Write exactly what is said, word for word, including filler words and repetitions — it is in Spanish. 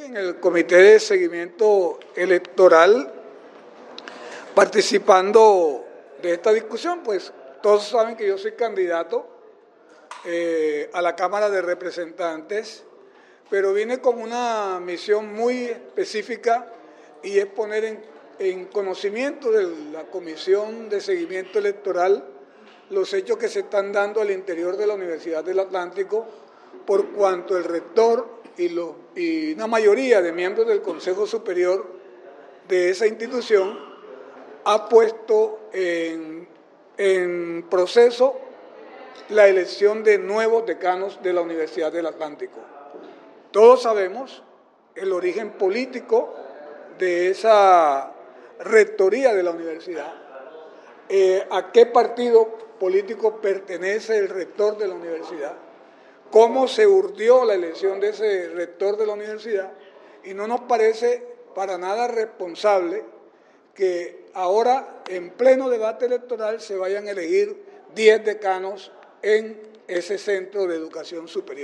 en el Comité de Seguimiento Electoral participando de esta discusión, pues todos saben que yo soy candidato eh, a la Cámara de Representantes, pero vine con una misión muy específica y es poner en, en conocimiento de la Comisión de Seguimiento Electoral los hechos que se están dando al interior de la Universidad del Atlántico, por cuanto el rector y, lo, y una mayoría de miembros del Consejo Superior de esa institución ha puesto en, en proceso la elección de nuevos decanos de la Universidad del Atlántico. Todos sabemos el origen político de esa rectoría de la universidad, eh, a qué partido político pertenece el rector de la universidad, cómo se urdió la elección de ese rector de la universidad, y no nos parece para nada responsable que ahora en pleno debate electoral se vayan a elegir diez decanos en ese centro de educación superior.